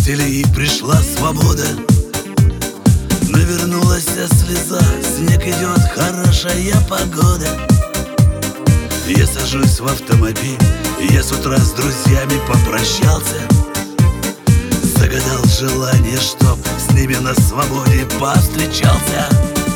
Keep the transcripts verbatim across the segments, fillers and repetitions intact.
Пролетели и пришла свобода, навернулась слеза. Снег идет, хорошая погода. Я сажусь в автомобиль, я с утра с друзьями попрощался. Загадал желание, чтоб с ними на свободе повстречался.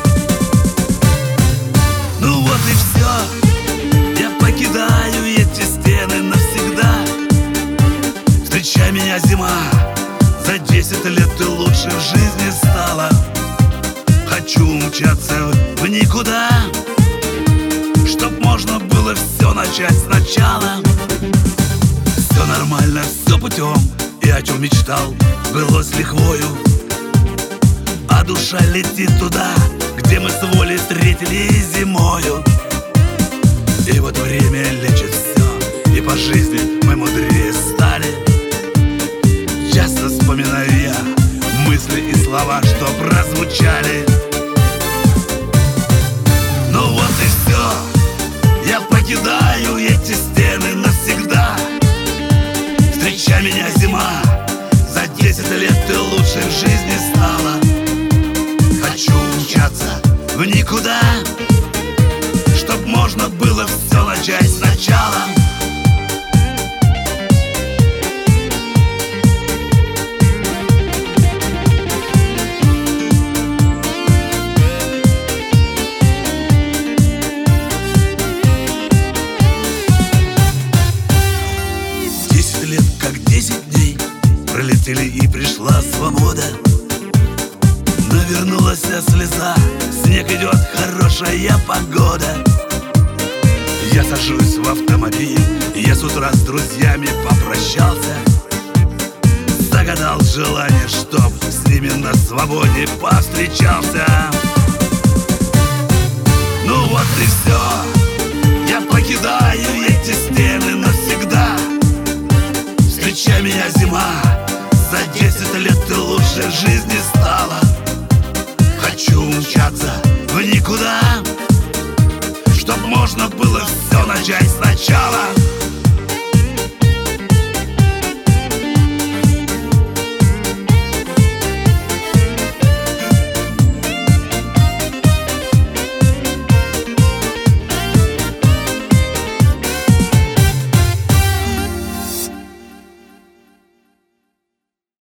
Ну вот и все, я покидаю эти стены навсегда. Встречай меня, зима, за десять лет ты лучше в жизни стала. Хочу умчаться в никуда, чтоб можно было все начать сначала. Все нормально, все путем, и о чем мечтал, былось лихвою. А душа летит туда, где мы с волей встретились зимою. И вот время лечит все, и по жизни мы мудрее стали. Часто вспоминаю я мысли и слова, что прозвучали. Ну вот и все, я покидаю эти стены навсегда. Встречай меня, зима, за десять лет ты лучше в жизни стала. Хочу умчаться в никуда, чтоб можно было все начать сначала. Десять лет, как десять дней, пролетели и пришла свобода. Навернулась слеза, снег идет, хорошая погода. Я сажусь в автомобиль, я с утра с друзьями попрощался. Загадал желание, чтоб с ними на свободе повстречался. Ну вот и все, я покидаю эти стены навсегда. Встречай меня, зима, за десять лет ты лучше в жизни стала. Хочу умчаться в никуда, чтоб можно было все начать сначала.